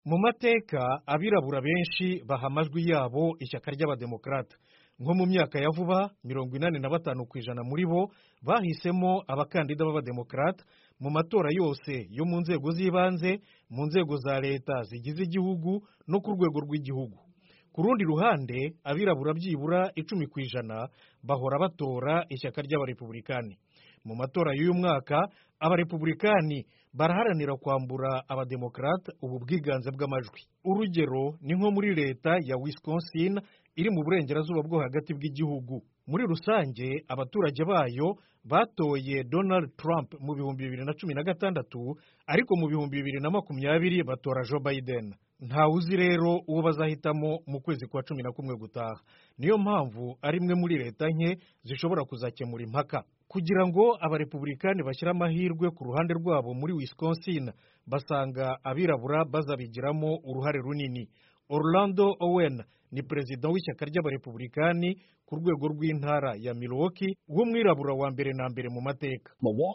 mu mateka abirabura benshi baha amajwi yabo ishyaka ry'abademokarata. Nko mu myaka ya vuba 85% muri bo bahisemo abakandida b'abademokarata mu matora yose yo mu nzego z'ibanze, mu nzego za leta zigize igihugu no ku rwego rw'igihugu. Ku rundi ruhande abirabura byibura 10% bahora batora ishyaka ry'abarepublikani. Mu matora y'uyu mwaka abarepublikani baraharanira kwambura abademokarata ubu bwiganze bw'amajwi. Urugero ni nko muri leta ya Wisconsin iri mu burengerazuba bwo hagati bw'igihugu. Muri rusange abaturage bayo batoye Donald Trump mu 2016, ariko mu 2020 batora Joe Biden. Ntawuzi rero uwo bazahitamo mu kwezi kwa 11 gutaha. Niyo mpamvu ari imwe muri leta nke zishobora kuzakemura impaka. Kugira ngo abarepublikani bashyira amahirwe ku ruhande rwabo muri Wisconsin, basanga abirabura bazabigiramo uruhare runini. Orlando Owen ni perezida w'ishyaka ry'abarepublikani ku rwego rw'intara ya Milwaukee, w'umwirabura wa mbere na mbere mu mateka.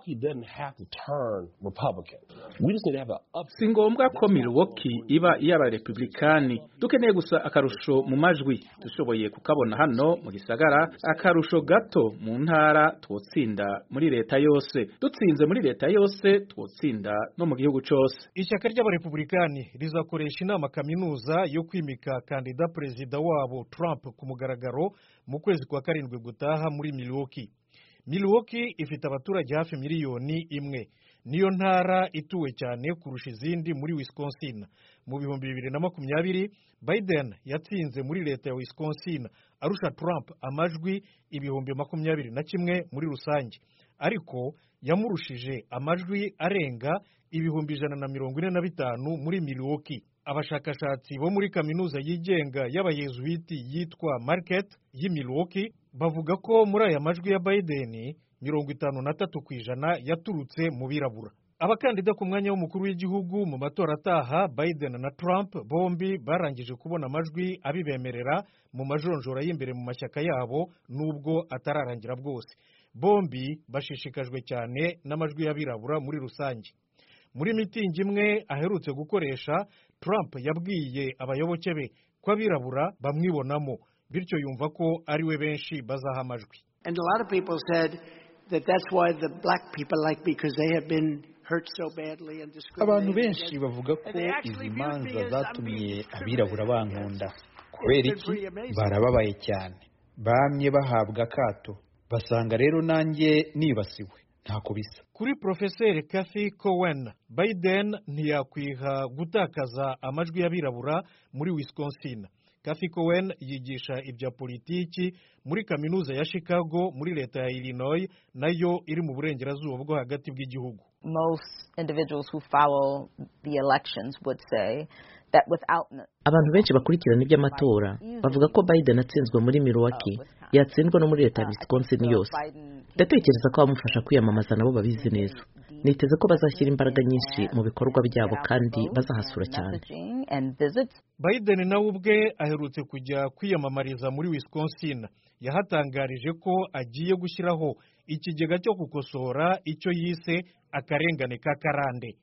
Si ngombwa ko Milwaukee iba iy'abarepublikani, dukeneye gusa akarusho mu majwi. Dushoboye kukabona hano mu gisagara, akarusho gato mu ntara twotsinda muri leta yose. Dutsinze muri leta yose twotsinda no mu gihugu cyose. Ishyaka ry'abarepublikani rizakoresha inama kaminuza yo kwimika kandida perezida wabo Trump ku mugaragaro mu kwezi kwa 7 gutaha muri Milwaukee. Milwaukee ifite abaturage hafi 1 miliyoni. Niyo ntara ituwe cyane kurusha izindi muri Wisconsin. Mu 2020 Biden yatsinze muri leta ya Wisconsin arusha Trump amajwi 21,000 muri rusange, ariko yamurushije amajwi arenga 145,000 muri Milwaukee. Abashakashatsi bo muri kaminuza yigenga y'abayezuiti yitwa Marquette y'i Milwaukee bavuga ko muri aya majwi ya Biden 53% yaturutse mu birabura. Abakandida ku mwanya w'umukuru w'igihugu mu matora ataha, Biden na Trump bombi barangije kubona amajwi abibemerera mu majonjora y'imbere mu mashyaka yabo, nubwo atararangira bwose. Bombi bashishikajwe cyane n'amajwi y'abirabura muri rusange. Muri mitingi imwe aherutse gukoresha, Trump yabwiye abayoboke be ko abirabura bamwibonamo, bityo yumva ko ari we benshi bazaha amajwi. And a lot of people said that that's why the black people like me, because they have been hurt so badly and discriminated. Abantu benshi bavuga ko izi manza zatumye abirabura bankunda. Kubera iki? Barababaye cyane, bamye bahabwa akato, basanga rero nanjye nibasiwe. Ntako bisa. Kuri Profeseri Kathy Cohen, Biden ntiyakwiha gutakaza amajwi y'abirabura muri Wisconsin. Kathy Cohen yigisha ibya politiki muri kaminuza ya Chicago muri leta ya Illinois, nayo iri mu burengerazuba bwo hagati bw'igihugu. Most individuals who follow the elections would say that without abantu benshi bakurikirana iby'amatora bavuga ko Biden atsinzwe muri Milwaukee, yatsindwa no muri leta ya Wisconsin yose. Ndatekereza ko abamufasha kwiyamamaza nabo babizi neza. Niteze ko bazashyira imbaraga nyinshi mu bikorwa byabo kandi bazahasura cyane. Biden nawe ubwe aherutse kujya kwiyamamariza muri Wisconsin. Yahatangarije ko agiye gushyiraho ikigega cyo gukosora icyo yise akarengane k'akarande.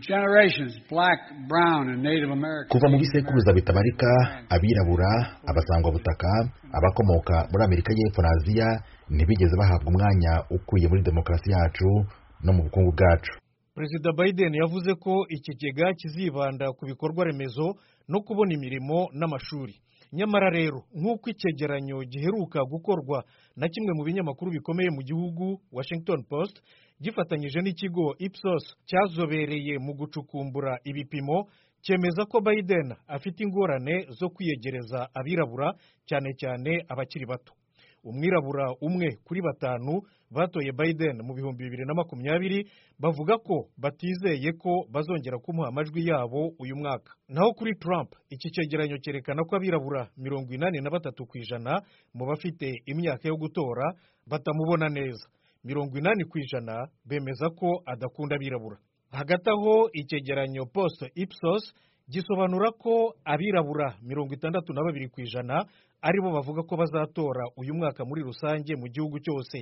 Kuva mu bisekuruza bitabarika, abirabura, abasangwabutaka, abakomoka muri Amerika y'Epfo na Aziya ntibigeze bahabwa umwanya ukwiye muri demokarasi yacu no mu bukungu bwacu. Perezida Biden yavuze ko ikigega kizibanda ku bikorwa remezo no kubona imirimo n'amashuri. Nyamara rero nk'uko icyegeranyo giheruka gukorwa na kimwe mu binyamakuru bikomeye mu gihugu, Washington Post, gifatanyije n'ikigo Ipsos cyazobereye mu gucukumbura ibipimo, cyemeza ko Biden afite ingorane zo kwiyegereza abirabura, cyane cyane abakiri bato. Umwirabura umwe kuri 5 batoye Biden mu 2020 bavuga ko batizeye ko bazongera kumuha amajwi yabo uyu mwaka. Naho kuri Trump, iki cyegeranyo cyerekana ko abirabura 83% mu bafite imyaka yo gutora batamubona neza. 80% bemeza ko adakunda abirabura. Hagati aho icyegeranyo Post Ipsos gisobanura ko abirabura 62% aribo bavuga ko bazatora uyu mwaka muri rusange mu gihugu cyose.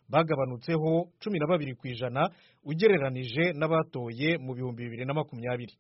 Bagabanutseho 12% ugereranije n'abatoye mu 2020.